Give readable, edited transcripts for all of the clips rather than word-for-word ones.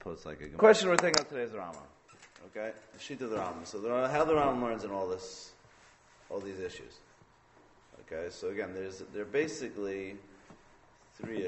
post like a question we're taking up today is the Rambam. Okay, the sheet of the Rambam. So how the Rambam learns in all these issues. Okay, so again, there are basically three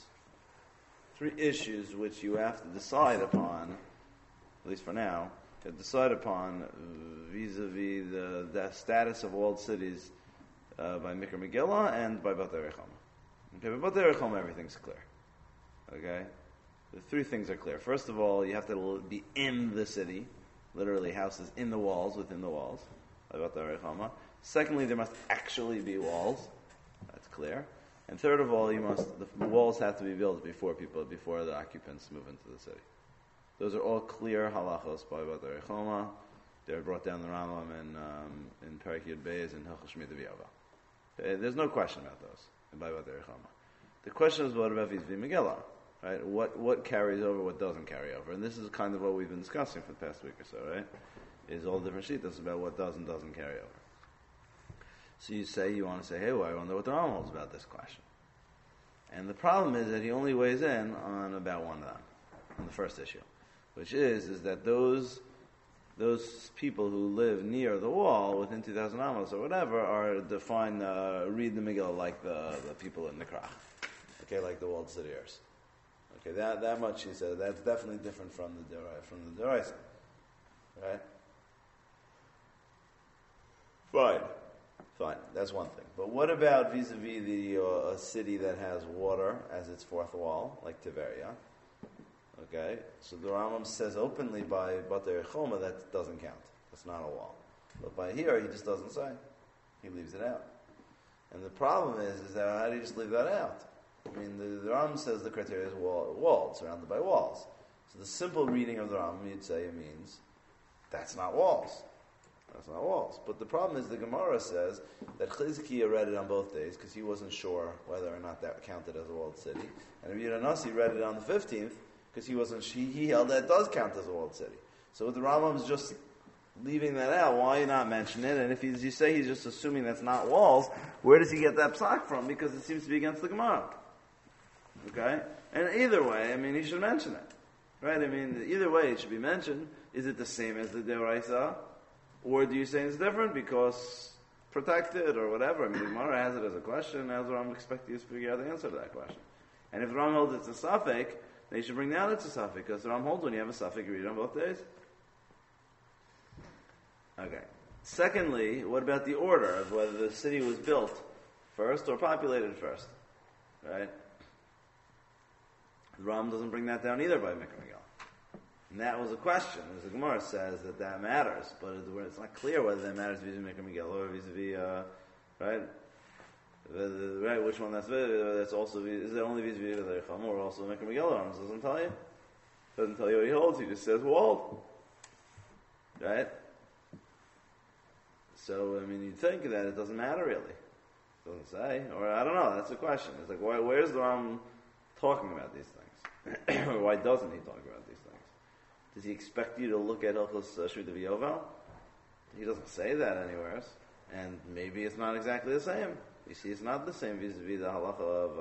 issues which you have to decide upon, at least for now, to decide upon vis-a-vis the status of walled cities by Mikra Megillah and by Batei Rechama. Okay, by Batei Rechama everything's clear. Okay, the three things are clear. First of all, you have to be in the city, literally houses in the walls, within the walls, by Batei Rechama. Secondly, there must actually be walls. That's clear. And third of all, the walls have to be built before the occupants move into the city. Those are all clear halachos by Batei Rechama. They're brought down the Rambam in Perek Yud Beis and Hilchos Shemitah V'Yava. Okay, there's no question about those by Batei Rechama. The question is what about vis-a-vis Megillah? Right? What carries over, what doesn't carry over? And this is kind of what we've been discussing for the past week or so, right? Is all different shittas about what does and doesn't carry over. So you want to say, hey, well, I wonder what the Rambam holds about this question. And the problem is that he only weighs in on about one of them, on the first issue, which is that those people who live near the wall, within 2,000 amos or whatever, are defined, read the Megillah like the people in the Krach. Okay, like the walled cityers. Okay, that much he said. That's definitely different from the Deraisa. Right? Fine, that's one thing. But what about vis-a-vis a city that has water as its fourth wall, like Tiberia? Okay, so the Rambam says openly by Batei Rechama that doesn't count. That's not a wall. But by here, he just doesn't say. He leaves it out. And the problem is that how do you just leave that out? I mean, the Rambam says the criteria is walled, surrounded by walls. So the simple reading of the Rambam, you'd say, it means that's not walls. That's not walls. But the problem is the Gemara says that Chizkiah read it on both days because he wasn't sure whether or not that counted as a walled city. And Rabbi Yehuda read it on the 15th because he held that does count as a walled city. So the Rambam's just leaving that out. Why not mention it? And if you say he's just assuming that's not walls, where does he get that psak from? Because it seems to be against the Gemara. Okay? And either way, I mean, he should mention it. Right? I mean, either way it should be mentioned. Is it the same as the Deoraisa? Or do you say it's different because protected or whatever? I mean, the Gemara has it as a question, as I'm expecting you to figure out the answer to that question. And if the Ram holds it's a suffix, then you should bring down it's a suffix, because the Ram holds when you have a suffix, you read it on both days. Okay. Secondly, what about the order of whether the city was built first or populated first? Right? The Ram doesn't bring that down either by Mikra Megillah. And that was a question, as the Gemara says that matters, but it's not clear whether that matters vis-a-vis Mikra Megillah or vis-a-vis, right? Right, which one that's also, is it only vis-a-vis the Recham or also Mikra Megillah? It doesn't tell you. It doesn't tell you what he holds, he just says walled. Right? So, I mean, you'd think that it doesn't matter really. It doesn't say, or I don't know, that's the question. It's like, where's the Ram talking about these things? Or why doesn't he talk about these things? Does he expect you to look at Hilchos Shemitah V'Yovel? He doesn't say that anywhere else. And maybe it's not exactly the same. You see, it's not the same vis-a-vis the halacha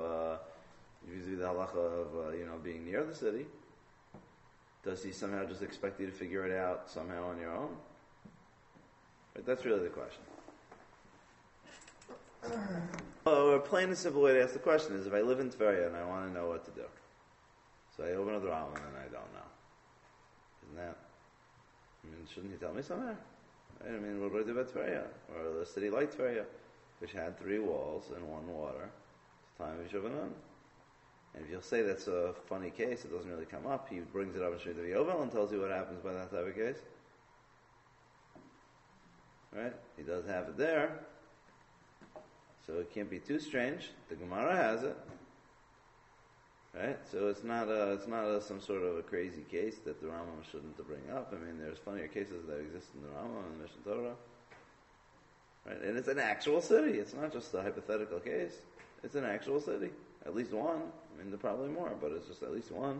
of being near the city. Does he somehow just expect you to figure it out somehow on your own? Right, that's really the question. A plain and simple way to ask the question is if I live in Tveria and I want to know what to do. So I open up the Rambam and I don't know. Isn't that? I mean, shouldn't he tell me somehow? Right? I mean, what do I do about Tveria? Or the city like Tveria, which had 3 walls and 1 water. It's time of Yishuv. And if you'll say that's a funny case, it doesn't really come up, he brings it up in Shemitah V'Yovel and tells you what happens by that type of case. Right? He does have it there. So it can't be too strange. The Gemara has it. Right? So it's not some sort of a crazy case that the Rambam shouldn't bring up. I mean, there's funnier cases that exist in the Rambam and the Mishnah Torah. Right? And it's an actual city. It's not just a hypothetical case. It's an actual city. At least one. I mean, there are probably more, but it's just at least one.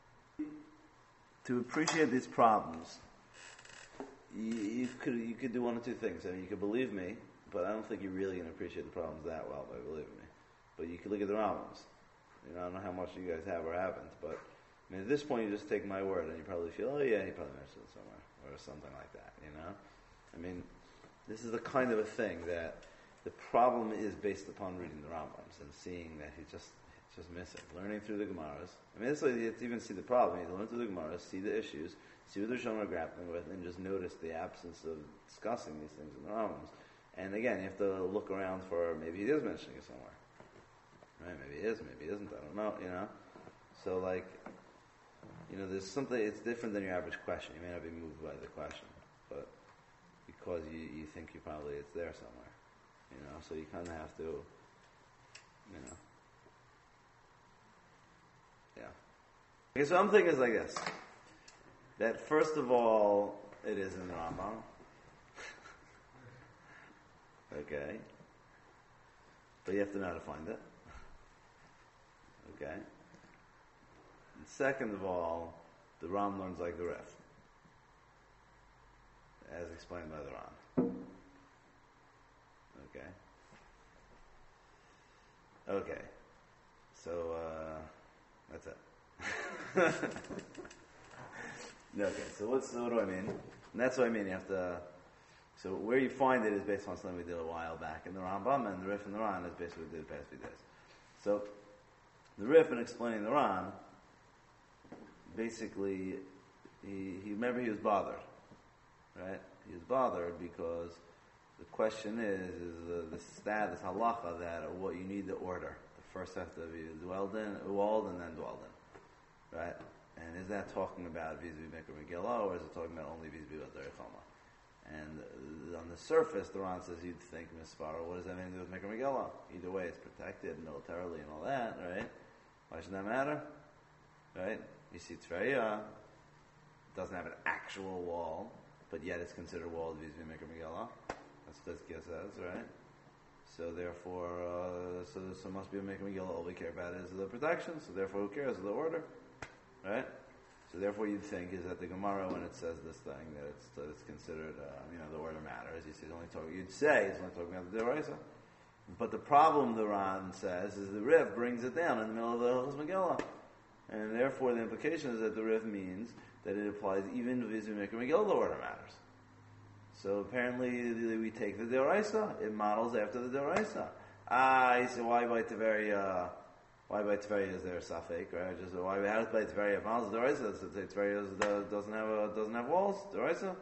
To appreciate these problems, you could do one of two things. I mean, you could believe me, but I don't think you're really going to appreciate the problems that well by believing me. But you could look at the Rambams. I don't know how much you guys have or haven't, but I mean, at this point, you just take my word, and you probably feel, oh yeah, he probably mentioned it somewhere, or something like that, you know? I mean, this is the kind of a thing that the problem is based upon reading the Rambams and seeing that he's just missing. Learning through the Gemaras. I mean, it's like you have to even see the problem. You have to learn through the Gemaras, see the issues, see what the Rishonim are grappling with, and just notice the absence of discussing these things in the Rambams. And again, you have to look around for, maybe he is mentioning it somewhere. Right? Maybe he is, maybe he isn't, I don't know, you know? So like, you know, there's something, it's different than your average question. You may not be moved by the question, but because you think it's there somewhere, you know, so you kind of have to, you know, yeah. Okay, so I'm thinking it's like this, that first of all, it is in the Rambam, okay, but you have to know how to find it, okay. And second of all, the Ram learns like the Ref, as explained by the Ram. Okay. So, that's it. Okay, so what do I mean? And that's what I mean, you have to, so where you find it is based on something we did a while back in the Rambam, and the Rif and the Ran is basically what we did the past few days. So, the Rif in explaining the Ran, basically, he was bothered, right? He was bothered because the question is the status halacha that what you need the order. The first have to be walled and then dwelled in, right? And is that talking about vis-a-vis Mikra Megillah, or is it talking about only vis-a-vis Derech Chama? And on the surface, the Ran says you'd think Mispara. What does that mean to do with Mikra Megillah? Either way, it's protected militarily and all that, right? Why should that matter? Right? You see, Tveria doesn't have an actual wall, but yet it's considered walled vis-a-vis Mikra Megillah. That's what Chizkiah says, right? So therefore, so must be a Mikra Megillah. All we care about is the protection. So therefore, who cares? The order, right? So therefore, you'd think is that the Gemara, when it says this thing, that it's considered, the order matters. You'd say it's only talking about the Deraisa. But the problem, the Ran says, is the Riv brings it down in the middle of the Hilchos Megillah, and therefore the implication is that the Riv means that it applies even vis-a-vis Mikra Megillah. The order matters. So apparently we take the Deraisa. It models after the Deraisa. You say, why by Tiveria? Why by Tiveria is there a Safek, right? Just why? How does by Tiveria models Deraisa? So Tiveria doesn't have walls. Deraisa.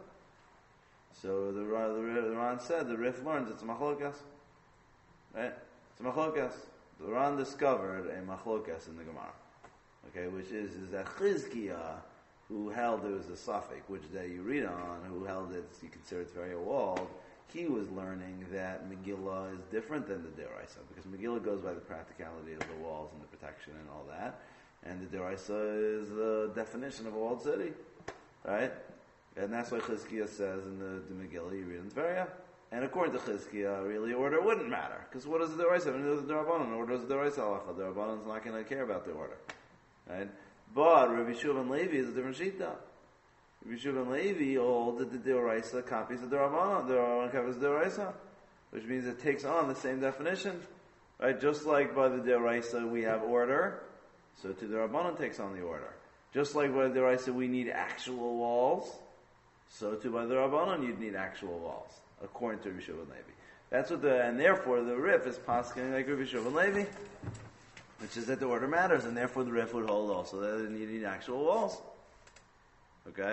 So the Ran said the Rif learns it's a machlokas, right? It's a machlokas. The Ran discovered a machlokas in the Gemara, okay, which is that Chizkiah, who held it was a suffix, which day you read on, who held it, you consider it very walled, he was learning that Megillah is different than the Deraisa, because Megillah goes by the practicality of the walls and the protection and all that, and the Deraisa is the definition of a walled city, right? And that's why Chizkiah says in the Megillah, you read in Tveria, and according to Chizkiah, really order wouldn't matter, because what does the Deraisa have to do with the Derabanan? Order is the Deraisa halacha. The Derabanan's not going to care about the order, right? But Rabbi Shua ben Levi is a different shita. Rabbi Shua ben Levi holds that the Deoraisa copies the Derabanan. The Derabanan copies the Deoraisa, which means it takes on the same definition, right? Just like by the Deoraisa we have order, so to the Derabanan takes on the order. Just like by the Deoraisa we need actual walls, so too by the Derabanan you'd need actual walls, according to Rabbi Shua ben Levi. That's what and therefore the Rif is paskening like Rabbi Shua ben Levi, which is that the order matters, and therefore the Rif would hold also that you need actual walls. Okay?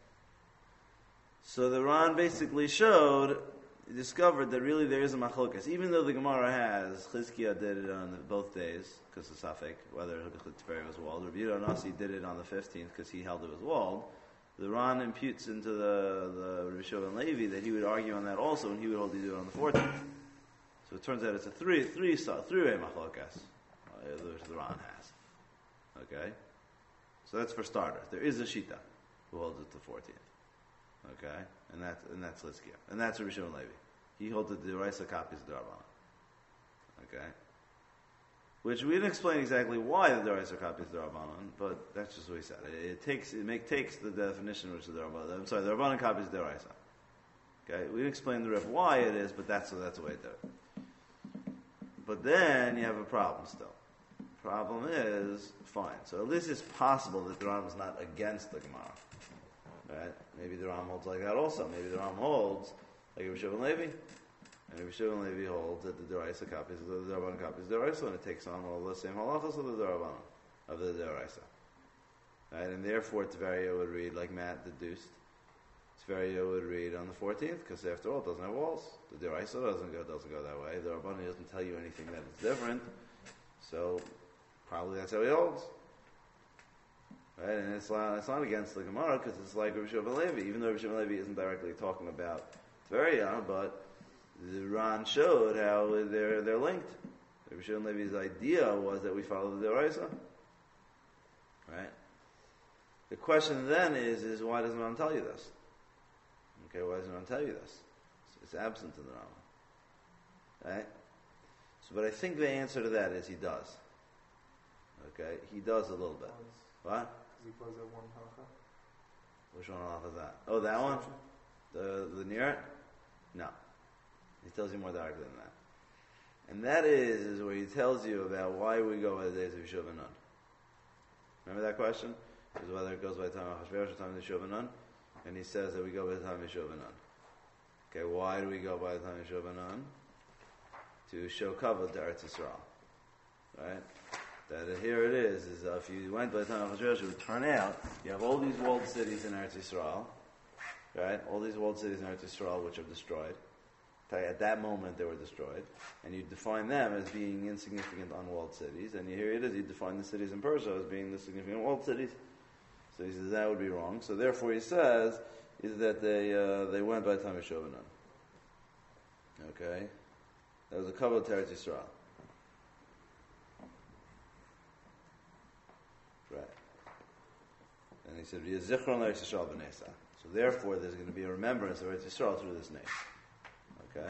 So the Ran basically discovered that really there is a machlokas. Even though the Gemara has, Chizkiah did it on both days, because of Safek, whether Tveria was walled, Rabbi Yehuda Nasi did it on the 15th, because he held it was walled. The Ran imputes into the Rabbi Shua ben Levi that he would argue on that also, and he would hold to do it on the 14th. So it turns out it's a three-way machlokas. Which the Ran has. Okay? So that's for starters. There is a Shita who holds it to 14th. Okay? And that's Chizkiah. And that's Rabbi Shua ben Levi. He holds it to the Deraisa copies of the Rabbanan. Okay? Which we didn't explain exactly why the Deraisa copies the Rabbanan, but that's just what he said. It takes the definition which is the Rabbanan. I'm sorry, the Rabbanan copies the Deraisa. Okay? We didn't explain the Rif why it is, but that's the way it did it. But then you have a problem still. Problem is, fine. So at least it's possible that the Ram is not against the Gemara. Right? Maybe the Ram holds like that also. Maybe the Ram holds like Rabbi Shimon Levi. And Rabbi Shimon Levi holds that the Deraisa copies the Derabanan copies the Deraisa, and it takes on all the same halachas of the Derabanan, of the Deraisa. Right? And therefore Tveria would read like Matt deduced. Tveria would read on the 14th, because after all it doesn't have walls. The Deraisa doesn't go that way. The Rabbani doesn't tell you anything that is different. So probably that's how he holds. Right? And it's not against the Gemara, because it's like Rabbi Shimon Levi, even though Rabbi Shimon Levi isn't directly talking about Tveria, but the Ran showed how they're linked. Rabbi Shimon Levi's idea was that we follow the Deraisa. Right? The question then is why doesn't Ran tell you this? Okay, why doesn't Ran tell you this? It's absent in the Rama. Right? So, but I think the answer to that is he does. Okay? He does a little bit. What? Because he plays that one halacha. Which one halacha is that? Oh, that one? The near it? No. He tells you more directly than that. And that is where he tells you about why we go by the days of Yishuv and Nun. Remember that question? Is whether it goes by the time of Hashverosh or time of Yishuv and Nun? And he says that we go by the time of Yishuv and Nun. Okay, why do we go by the time of Yishuv and Nun? To show kavod to Eretz Yisrael. Right? That here it is if you went by the time of Hashverosh, it would turn out, you have all these walled cities in Eretz Yisrael, right? All these walled cities in Eretz Yisrael which are destroyed. At that moment they were destroyed. And you define them as being insignificant unwalled cities. And here it is, you define the cities in Persia as being the significant walled cities. So he says that would be wrong. So therefore he says is that they went by the time of Shovanan. Okay? That was a kavod to Eretz Yisrael. Right. And he said, V'yezichron Eretz Yisrael b'nesa. So therefore there's going to be a remembrance of Eretz Yisrael through this name. Okay?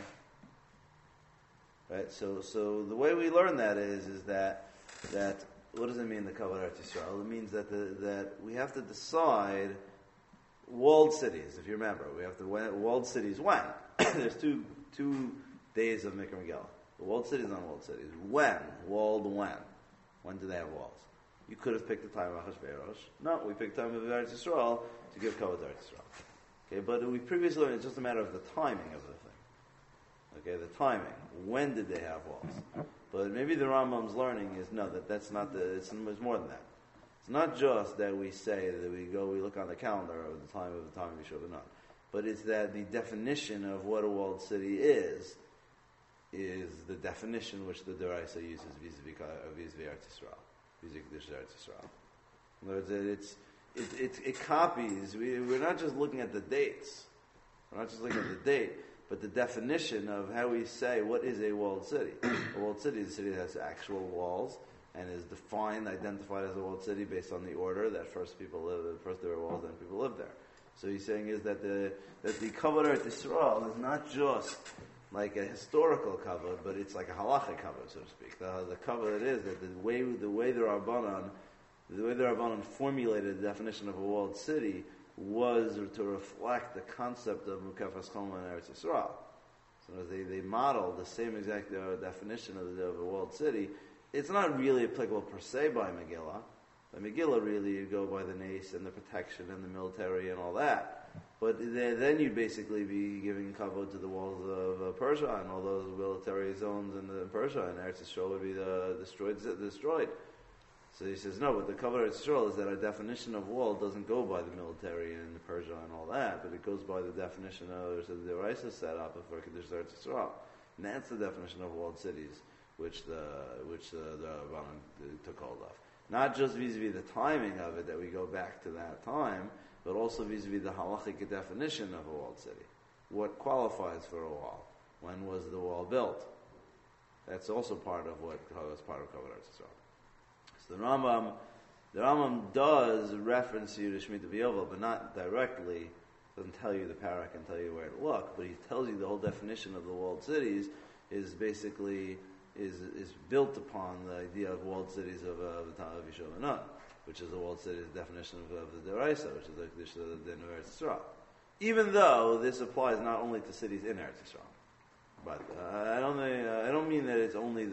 Right? So the way we learn that is that what does it mean, the kavod Eretz Yisrael? It means that we have to decide walled cities. If you remember, we have to walled cities when there's two days of Mikra Megillah. The walled cities and unwalled cities. When walled when do they have walls? You could have picked the time of Achashverosh. No, we picked the time of Eretz Yisrael to give kavod to Eretz Yisrael. Okay, but we previously learned it's just a matter of the timing of the thing. Okay, the timing. When did they have walls? But maybe the Rambam's learning is no, that's not it's more than that. It's not just that we say that we look on the calendar of the time of Yishuv and Nun, but it's that the definition of what a walled city is the definition which the Deraisa uses vis-a-vis Eretz Yisrael, vis-a-vis Eretz Yisrael. In other words, it copies. We're not just looking at the dates. We're not just looking at the date, but the definition of how we say what is a walled city. A walled city is a city that has actual walls and is identified as a walled city based on the order that first there were walls, then people lived there. So he's saying is that the kavod Eretz Yisrael is not just like a historical kavod, but it's like a halachic kavod, so to speak. The kavod it is that the way the Rabbanan formulated the definition of a walled city was to reflect the concept of Mukafas Choma and Eretz Yisrael. So they modeled the same exact definition of a walled city. It's not really applicable per se by Megillah. By Megillah, really, you go by the nace and the protection and the military and all that. But then you'd basically be giving kavod to the walls of Persia and all those military zones in Persia, and Eretz Yisrael would be destroyed. So he says, no, but the kavod Eretz Yisrael is that our definition of wall doesn't go by the military and Persia and all that, but it goes by the definition of the Deraisa set up for Kedusha Eretz Yisrael. And that's the definition of walled cities, which the Rabbanan took hold of. Not just vis-a-vis the timing of it, that we go back to that time, but also vis-a-vis the halachic definition of a walled city. What qualifies for a wall? When was the wall built? That's also part of what was part of kavod Eretz Yisrael. So the Rambam does reference you to Shemitah V'Yovel, but not directly. Doesn't tell you the parak and tell you where to look, but he tells you the whole definition of the walled cities is basically is built upon the idea of walled cities of the time of Yishuv and Nun, which is the walled cities definition of the Deraisa, which is the Kedusha of the Eretz Yisrael. Even though this applies not only to cities in Eretz Yisrael, but I don't mean that it's only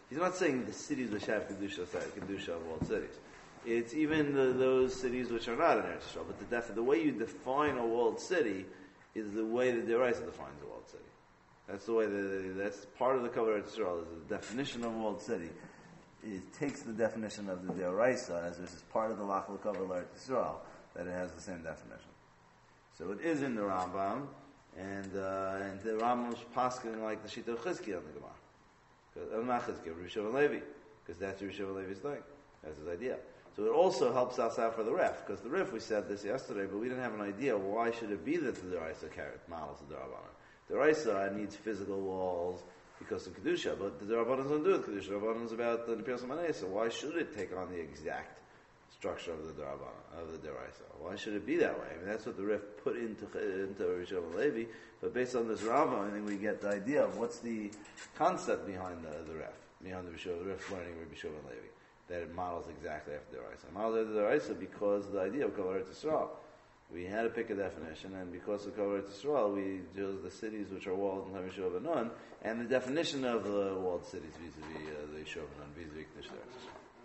he's not saying the cities which have kedusha of walled cities. It's even those cities which are not in Eretz Yisrael. But the way you define a walled city is the way the Deraisa defines a walled city. That's the way that's part of the cover of Eretz Yisrael is the definition of a walled city. It takes the definition of the Deraisa as this is part of the Lachal cover of Eretz Yisrael that it has the same definition. So it is in the Rambam, and the Rambam's pasking like the Shita of Chizkiah on the Gemara. Not Chizkiah, Rabbi Shimon Levi, because that's Rabbi Shimon Levi's thing. That's his idea. So it also helps us out for the Ref, because the Ref, we said this yesterday, but we didn't have an idea why should it be that the Deraisa models the Derabanan. The Deraisa needs physical walls because of Kedusha, but the Derabanan doesn't do it. Kedusha Derabanan is about the Piros Maneh, so why should it take on the exact structure of the Derabanan, of the Deraisa? Why should it be that way? I mean, that's what the Ref put into Rabbi Shimon Levi, but based on this Rambam, I think we get the idea of what's the concept behind the Ref, behind the Ref learning Rabbi Shimon Levi. That it models exactly after the Deraisa. It models after the Deraisa because the idea of Kavod Eretz Yisrael. We had to pick a definition, and because of Kavod Eretz Yisrael, we chose the cities which are walled in Time Yishuv and Nun, and the definition of the walled cities vis-a-vis the Yishuv and Nun, vis-a-vis Knish Eretz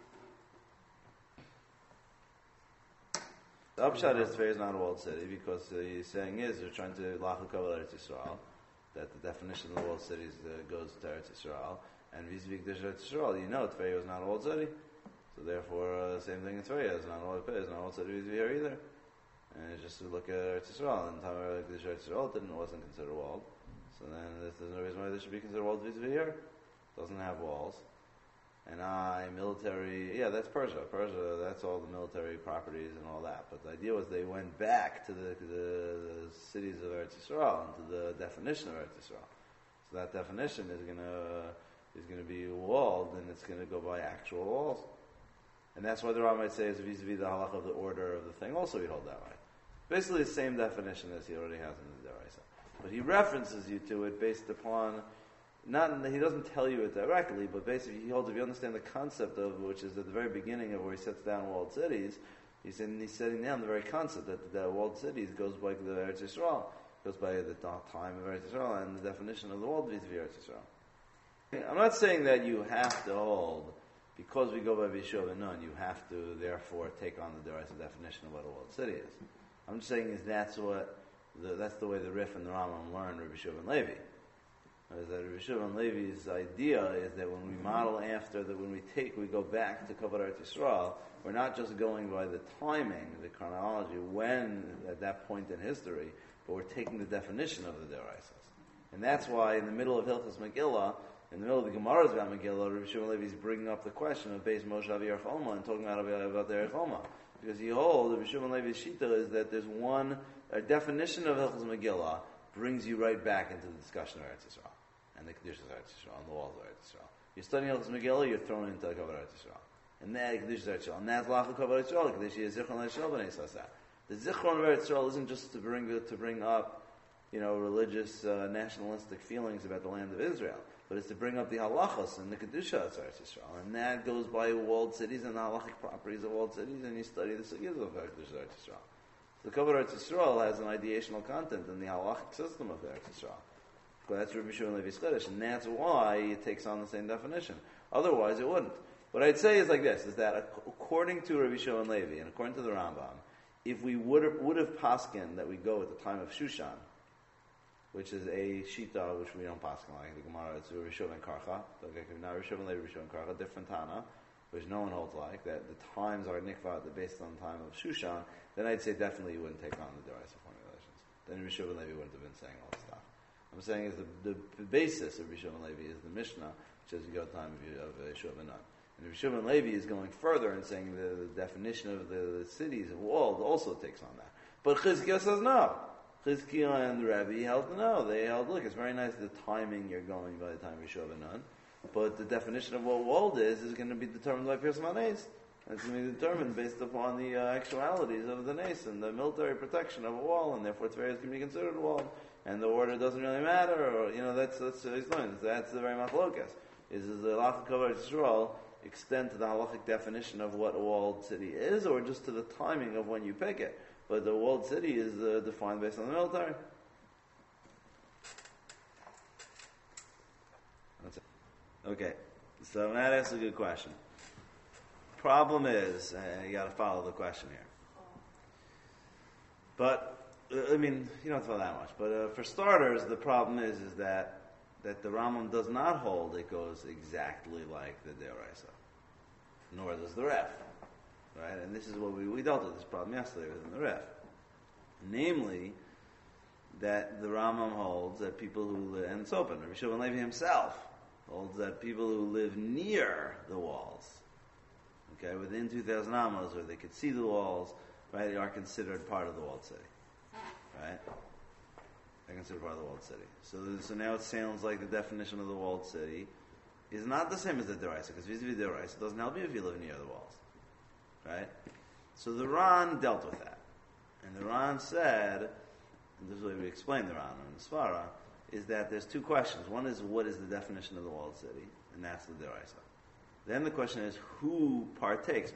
Yisrael. The upshot is Tver is not a walled city because he's saying is we're trying to lachal Kavod Eretz Yisrael, that the definition of the walled cities goes to Eretz Yisrael, and vis-a-vis Knish Eretz Yisrael, you know Tver is not a walled city. So therefore, same thing in Tveria. It's not all it's not all said here either. And it's just to look at Eretz Yisrael, and Tamar like Eretz Yisrael wasn't considered walled. So then there's no reason why this should be considered walled vis-a-vis here. It doesn't have walls. And military, that's Persia. Persia, that's all the military properties and all that. But the idea was they went back to the cities of Eretz Yisrael and to the definition of Eretz Yisrael. So that definition is going to be walled, and it's going to go by actual walls. And that's why the Rambam might say is vis-a-vis the halach of the order of the thing. Also, we hold that way. Basically, the same definition as he already has in the Deraisa. But he references you to it based upon, he doesn't tell you it directly, but basically he holds, if you understand the concept of, which is at the very beginning of where he sets down walled cities, he's setting down the very concept that the walled cities goes by the Eretz Yisrael, goes by the time of Eretz Yisrael, and the definition of the walled vis-a-vis Eretz Yisrael. I'm not saying that you have to hold, because we go by Vishuv and Nun, you have to therefore take on the Deraisa definition of what a walled city is. I'm just saying is that's the way the Rif and the Rambam learn Rabbi Shimon Levi. Is that Rabbi Shimon Levi's idea is that when we model after that, when we go back to Kavod Eretz Yisrael, we're not just going by the timing, the chronology, when at that point in history, but we're taking the definition of the Deraisas. And that's why in the middle of Hilchos Megillah, in the middle of the Gemara's about Megillah, Rabbi Shimon Levi is bringing up the question of Beis Moshe Avi Erech Homa and talking about the Erech Homa. Because he holds, Rabbi Shimon Levi's shita is that there's a definition of Hilchos Megillah brings you right back into the discussion of Eretz Yisrael and the Kedushas of Eretz Yisrael and the walls of Eretz Yisrael. You're studying Hilchos Megillah, you're thrown into Kavod Eretz Yisrael. And that Kedushas Eretz Yisrael. And that's Lachal Kavod Eretz Yisrael, Kedushas Zichron Eretz B'nai Sasah. The Zichron of Eretz Yisrael isn't just to bring up, religious, nationalistic feelings about the land of Israel, but it's to bring up the halachos and the kedusha of Eretz Yisrael, and that goes by walled cities and the halachic properties of walled cities, and you study the sugyas of kedusha of Eretz Yisrael. So the Kavod Eretz Yisrael has an ideational content in the halachic system of Eretz Yisrael. That's Rabbi Shimon Levi's chiddush, and that's why it takes on the same definition. Otherwise, it wouldn't. What I'd say is like this: is that according to Rabbi Shimon Levi and according to the Rambam, if we would have paskin that we go at the time of Shushan, which is a shita which we don't paskin like the Gemara, it's Rabbi Shimon Karcha. Okay, now Rabbi Shimon Levi, Rabbi Shimon Karcha, different Tana, which no one holds like that. The times are nikva based on the time of Shushan. Then I'd say definitely you wouldn't take on the Deraisa formulations. Then Rabbi Shimon Levi wouldn't have been saying all this stuff. I'm saying is the basis of Rabbi Shimon Levi is the Mishnah, which says you go time of Yishuv and Nun. And Rabbi Shimon Levi is going further and saying the definition of the cities of walls also takes on that. But Chizkiah says no. Chizkiah and the Rabbi held no. They held, look, it's very nice the timing you're going by the time of Yishuv and Nun, but the definition of what walled is going to be determined by Piros Maneh. It's going to be determined based upon the actualities of the nes and the military protection of a wall, and therefore Tveria can be considered a wall. And the order doesn't really matter, or that's he's learning. That's the very machlokas. Is the Lachal Kavod Yisrael extend to the halachic definition of what a walled city is, or just to the timing of when you pick it? But the walled city is defined based on the military. That's it. Okay. So that's a good question. Problem is, you got to follow the question here. But I mean, you don't have to follow that much. But for starters, the problem is that the Rambam does not hold it goes exactly like the Deoraisa, nor does the Ref, right? And this is what we dealt with this problem yesterday within the Ref, namely that the Rambam holds that people who live, and it's open. Rabbi Shimon Levi himself holds that people who live near the walls, okay, within 2,000 amos, where they could see the walls, right, are considered part of the walled city, right? They're considered part of the walled city. So now it sounds like the definition of the walled city is not the same as the Deraisa, because vis-a-vis Deraisa, it doesn't help you if you live near the walls, right? So the Ran dealt with that, and the Ran said, and this is the way we explain the Ran in the Svara, is that there's two questions. One is, what is the definition of the walled city? And that's the Deraisa. Then the question is, who partakes?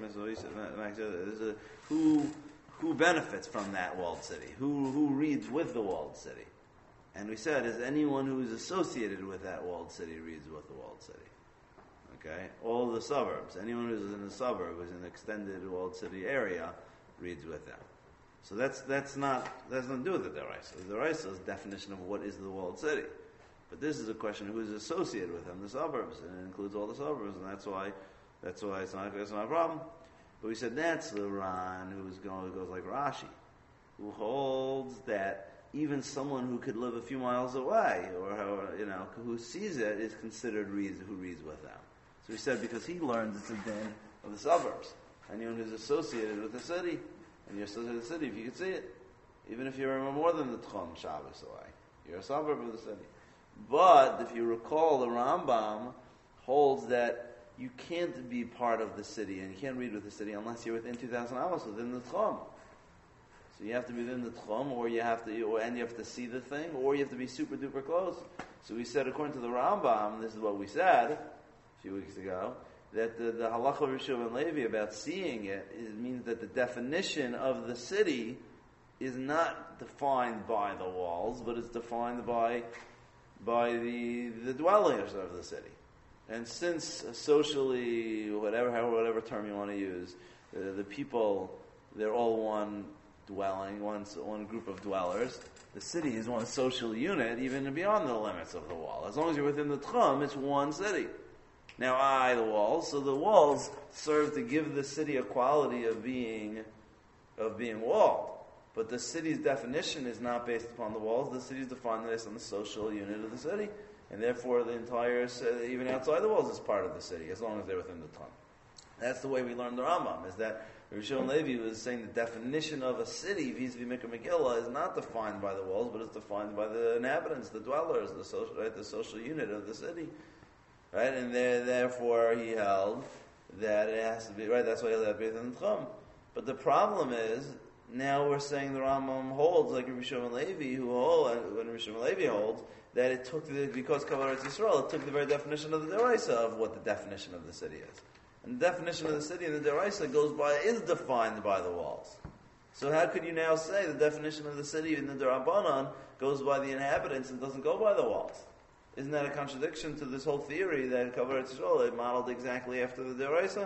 Who benefits from that walled city? Who reads with the walled city? And we said, is anyone who is associated with that walled city reads with the walled city. Okay? All the suburbs. Anyone who's in the suburb, who's in the extended walled city area, reads with them. So that's not to do with the Deraisa. The Deraisa's definition of what is the walled city. But this is a question who is associated with them, the suburbs, and it includes all the suburbs, and that's why it's not a problem. But we said that's the Ran who goes like Rashi, who holds that even someone who could live a few miles away, or who sees it, is considered who reads with them. So we said because he learns it's a din of the suburbs. Anyone who's associated with the city, and you're associated with the city, if you could see it, even if you're more than the Tchum Shabbos away, you're a suburb of the city. But if you recall, the Rambam holds that you can't be part of the city and you can't read with the city unless you're within 2,000 amos, within the Tchum. So you have to be within the Tchum, or you have to see the thing, or you have to be super duper close. So we said, according to the Rambam, this is what we said a few weeks ago, that the halacha of Rabbi Shimon Levi about seeing it means that the definition of the city is not defined by the walls, but it's defined by the dwellers of the city. And since socially, whatever term you want to use, the people, they're all one dwelling, one group of dwellers, the city is one social unit, even beyond the limits of the wall. As long as you're within the Tchum, it's one city. Now, the walls, so the walls serve to give the city a quality of being walled. But the city's definition is not based upon the walls. The city is defined based on the social unit of the city. And therefore, the entire city, even outside the walls, is part of the city, as long as they're within the Tchum. That's the way we learned the Rambam, is that Rabbi Shimon Levi was saying the definition of a city, vis-a-vis Mikra Megillah, is not defined by the walls, but it's defined by the inhabitants, the dwellers, the social unit of the city. Right? And therefore, he held that it has to be, right, that's why he held that within the Tchum. But the problem is, now we're saying the Rambam holds, like Rabbi Shimon Levi, when Rabbi Shimon Levi holds, that it took because Kavod Eretz Yisrael, it took the very definition of the Deraisa of what the definition of the city is. And the definition of the city in the Deraisa is defined by the walls. So how could you now say the definition of the city in the Derabanan goes by the inhabitants and doesn't go by the walls? Isn't that a contradiction to this whole theory that Kavod Eretz Yisrael is modeled exactly after the Deraisa?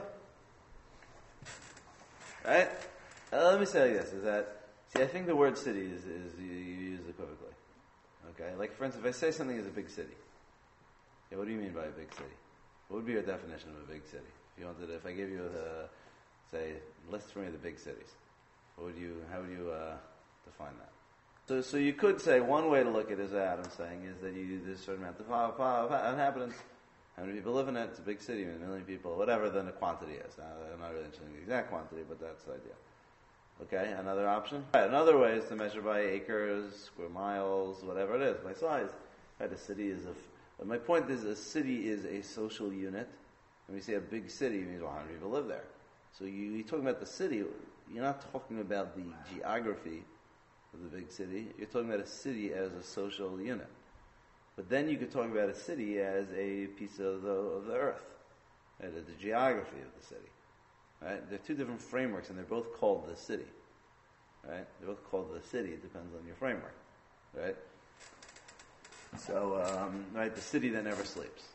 Right? Let me say like this, I think the word city is you use equivocally. Okay? Like, for instance, if I say something is a big city, what do you mean by a big city? What would be your definition of a big city? If I gave you list for me the big cities, how would you define that? So you could say, one way to look at it, as Adam's saying, is that you there's a certain amount of inhabitants, how many people live in it, it's a big city, 1 million people, whatever then the quantity is. I'm not really interested in the exact quantity, but that's the idea. Okay, another option? Right, another way is to measure by acres, square miles, whatever it is, by size. Right, my point is, a city is a social unit. When we say a big city, it means, how many people live there? So you're talking about the city, you're not talking about the geography of the big city, you're talking about a city as a social unit. But then you could talk about a city as a piece of the earth, right, as the geography of the city. Right? They're two different frameworks, and they're both called the city. Right? They're both called the city. It depends on your framework. Right? So, right, the city that never sleeps.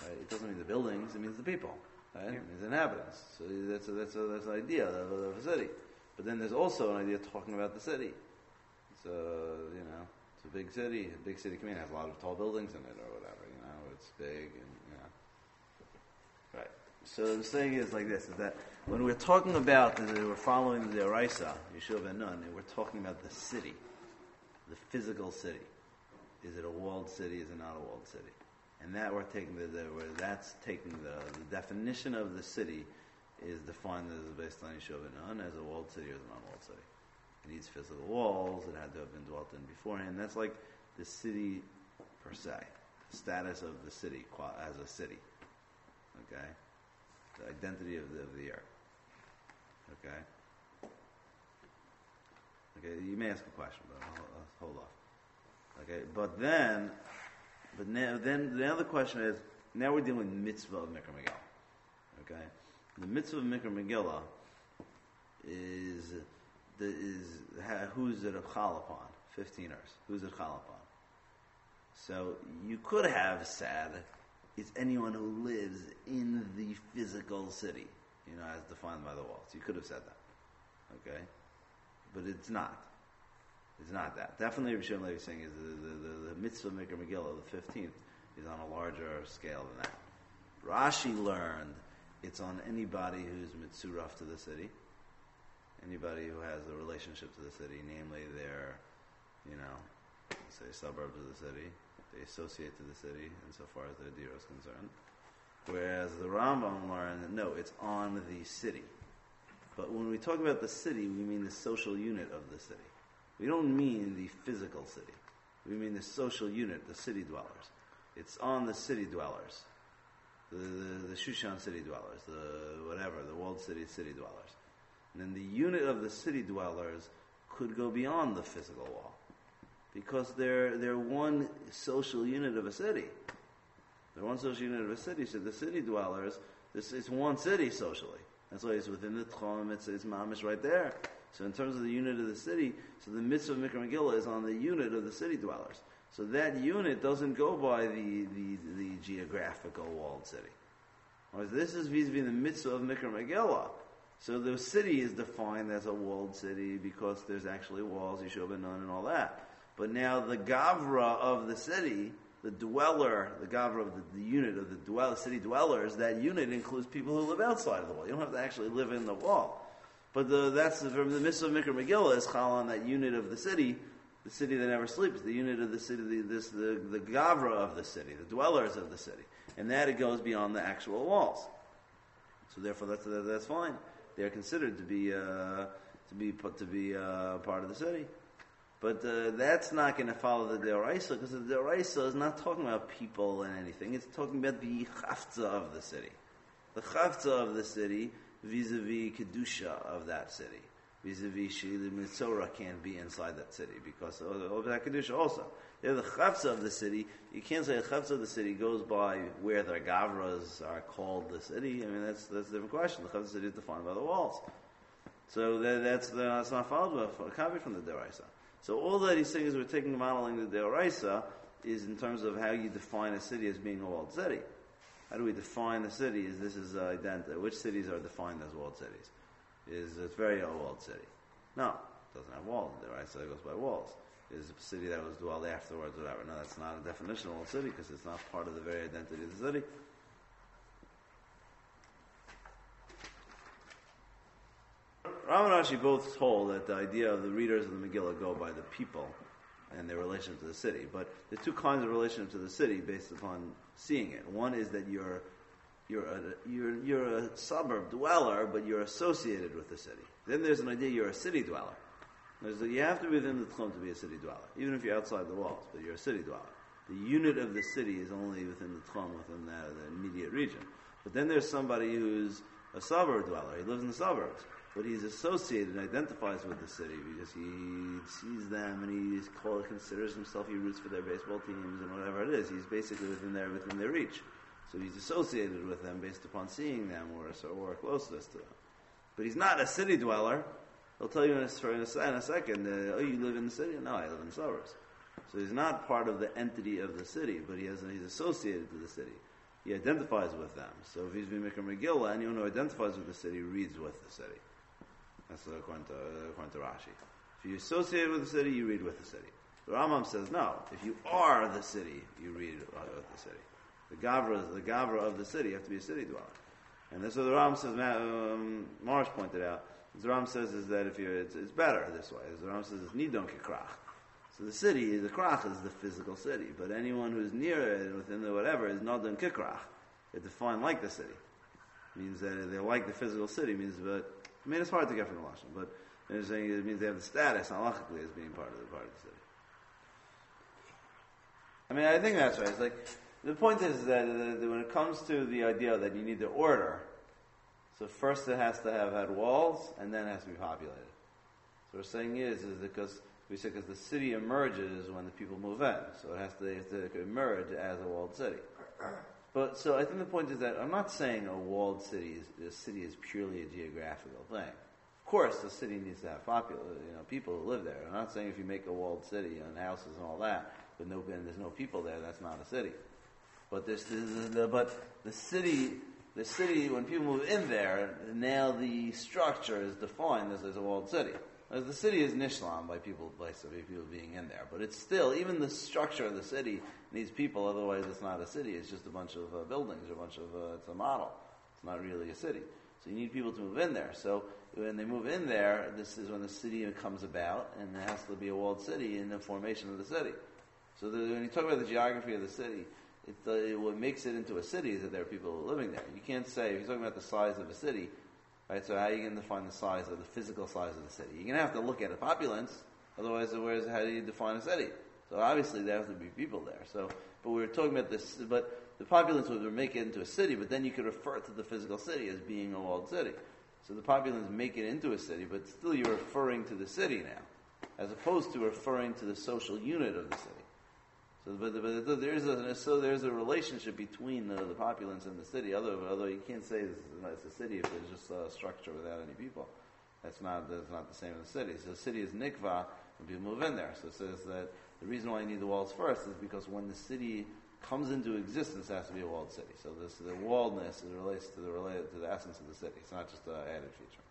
Right? It doesn't mean the buildings; it means the people. Right? It means inhabitants. So that's an idea of a city. But then there's also an idea talking about the city. So it's a big city. A big city has a lot of tall buildings in it, or whatever. It's big, and right. So the thing is like this: is that when we're talking about we're following the Oraisa, Yeshua ben Nun, and we're talking about the city, the physical city. Is it a walled city? Is it not a walled city? And that we're taking the definition of the city is defined as based on Yeshua ben Nun as a walled city or as a non-walled city. It needs physical walls. It had to have been dwelt in beforehand. That's like the city per se, the status of the city as a city. Okay, the identity of the earth. Okay. Okay, you may ask a question, but I'll hold off. Okay, but then the other question is, now we're dealing with mitzvah of Mikra Megillah. Okay, the mitzvah of Mikra Megillah is who's it chal upon? 15ers. Who's it chal upon? So you could have said it's anyone who lives in the physical city, as defined by the walls. You could have said that. Okay, but it's not. It's not that. Definitely, Rabbi Shimon Levi is saying is the mitzvah of Mikra Megillah, the 15th, is on a larger scale than that. Rashi learned it's on anybody who's mitzuraf to the city, anybody who has a relationship to the city, namely their, say suburbs of the city, they associate to the city insofar as their dira is concerned. Whereas the Rambam learned that no, it's on the city. But when we talk about the city, we mean the social unit of the city. We don't mean the physical city. We mean the social unit, the city dwellers. It's on the city dwellers, the Shushan city dwellers, the walled city dwellers. And then the unit of the city dwellers could go beyond the physical wall, because they're one social unit of a city. They're one social unit of a city. So the city dwellers, this is one city socially. That's why it's within the Tchum. It's mamish right there. So in terms of the unit of the city, so the mitzvah of Mikra Megillah is on the unit of the city dwellers. So that unit doesn't go by the geographical walled city. Whereas this is vis-a-vis the mitzvah of Mikra Megillah. So the city is defined as a walled city because there's actually walls, Yeshua ben Nun, and all that. But now the gavra of the city, the dweller, the gavra of the unit of the city dwellers, that unit includes people who live outside of the wall. You don't have to actually live in the wall. But that's from the mitzvah of Mikra Megillah is chal on that unit of the city that never sleeps, the unit of the city, the gavra of the city, the dwellers of the city, and that it goes beyond the actual walls. So therefore, that's fine. They are considered to be part of the city. But that's not going to follow the Deoraisa, because the Deoraisa is not talking about people and anything. It's talking about the Chavtza of the city. The Chavtza of the city vis-a-vis Kedusha of that city. Vis-a-vis the Mitzorah can't be inside that city, because of that Kedusha also. They're the Chavtza of the city. You can't say the Chavtza of the city goes by where their Gavras are called the city. I mean, that's a different question. The Chavtza of the city is defined by the walls. So that's not followed by a copy from the Deoraisa. So all that he's saying is we're taking modeling the Deoraisa is in terms of how you define a city as being a walled city. How do we define the city? Which cities are defined as walled cities? It's very a walled city. No, it doesn't have walls. The Deoraisa goes by walls. Is a city that was dwelled afterwards, or whatever. No, that's not a definition of walled city because it's not part of the very identity of the city. Ram and Rashi both hold that the idea of the readers of the Megillah go by the people and their relationship to the city. But there's two kinds of relationship to the city based upon seeing it. One is that you're a suburb dweller, but you're associated with the city. Then there's an idea you're a city dweller. You have to be within the Tchum to be a city dweller, even if you're outside the walls, but you're a city dweller. The unit of the city is only within the Tchum, within the immediate region. But then there's somebody who's a suburb dweller. He lives in the suburbs. But he's associated and identifies with the city because he sees them and he considers himself, he roots for their baseball teams and whatever it is. He's basically within their reach. So he's associated with them based upon seeing them or closeness to them. But he's not a city dweller. He'll tell you in a second, you live in the city? No, I live in the suburbs. So he's not part of the entity of the city, but he's associated to the city. he identifies with them. So vis-a-vis Mikra Megillah, anyone who identifies with the city reads with the city. That's according to Rashi. If you associate with the city, you read with the city. The Rambam says no. If you are the city, you read with the city. The Gavra of the city, you have to be a city dweller. And that's what the Rambam says. Marish pointed out. The Rambam says is that if it's better this way. As the Rambam says, it's nidon kikrach. So the city, the krach is the physical city, but anyone who's near it, within the whatever, is nidon kikrach. They're defined like the city. Means that they like the physical city. Means, but it's hard to get from the Lashon. But they're saying it means they have the status halachically as being part of the city. I think that's right. It's like the point is that when it comes to the idea that you need the order, so first it has to have had walls, and then it has to be populated. So what we're saying is because the city emerges when the people move in, so it has to emerge as a walled city. But so I think the point is that I'm not saying a walled city is purely a geographical thing. Of course, the city needs to have people who live there. I'm not saying if you make a walled city and houses and all that, but there's no people there, that's not a city. But the city, when people move in there, now the structure is defined as a walled city. As the city is nishlam by people being in there, but it's still, even the structure of the city needs people. Otherwise, it's not a city. It's just a bunch of buildings, it's a model. It's not really a city. So you need people to move in there. So when they move in there, this is when the city comes about, and there has to be a walled city in the formation of the city. So when you talk about the geography of the city, what makes it into a city is that there are people living there. You can't say, if you're talking about the size of a city, right, so how are you going to define the size of the physical size of the city? You're going to have to look at a populace, otherwise how do you define a city? So obviously there have to be people there. But we were talking about this, but the populace would make it into a city, but then you could refer to the physical city as being a walled city. So the populace make it into a city, but still you're referring to the city now, as opposed to referring to the social unit of the city. So, but there's a relationship between the populace and the city. Although you can't say it's a city if there's just a structure without any people. That's not the same as the city. So the city is nikva when people move in there. So it says that the reason why you need the walls first is because when the city comes into existence, it has to be a walled city. So the walledness relates to the essence of the city. It's not just an added feature.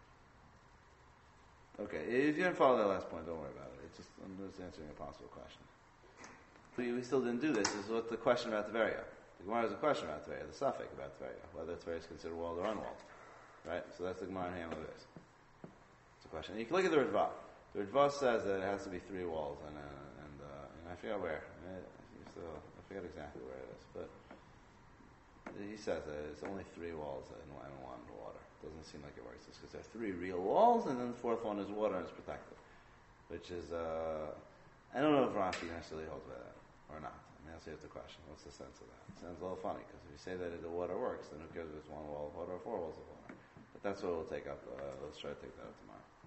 Okay, if you didn't follow that last point, don't worry about it. I'm just answering a possible question. We still didn't do this. This is what the question about Tveria. The Gemara has a question about Tveria, the suffix about Tveria, whether Tveria is considered walled or unwalled. Right? So that's the Gemara in hand of this. It's a question. You can look at the Ritva. The Ritva says that it has to be 3 walls, and I forget where. I forget exactly where it is, but he says that it's only 3 walls and 1 water. Doesn't seem like it works. It's because there are 3 real walls, and then the 4th one is water and it's protected. Which is, I don't know if Rashi necessarily holds by that or not. That's the question. What's the sense of that? It sounds a little funny, because if you say that the water works, then who cares if it's 1 wall of water or 4 walls of water? But that's what we'll take up. Let's try to take that up tomorrow.